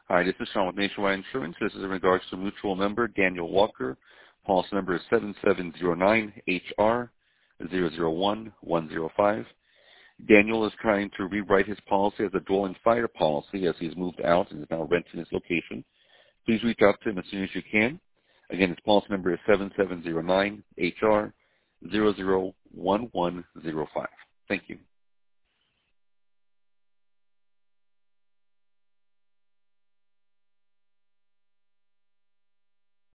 Hi, this is Sean with Nationwide Insurance. This is in regards to mutual member Daniel Walker. Policy number is 7709HR001105. Daniel is trying to rewrite his policy as a dwelling fire policy as he's moved out and is now renting his location. Please reach out to him as soon as you can. Again, his policy number is 7709HR001105.